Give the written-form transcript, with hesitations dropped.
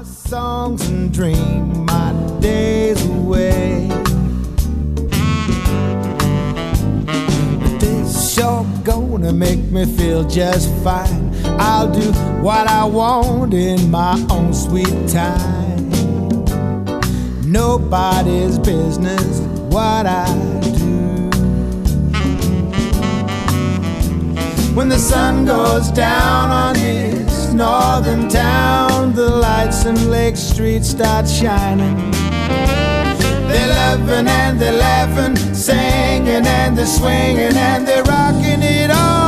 my songs and dream my days away. But this sure gonna make me feel just fine. I'll do what I want in my own sweet time. Nobody's business what I do. When the sun goes down on this northern town, the lights in Lake Street start shining. They're loving and they're laughing, singing and they're swinging and they're rocking it all.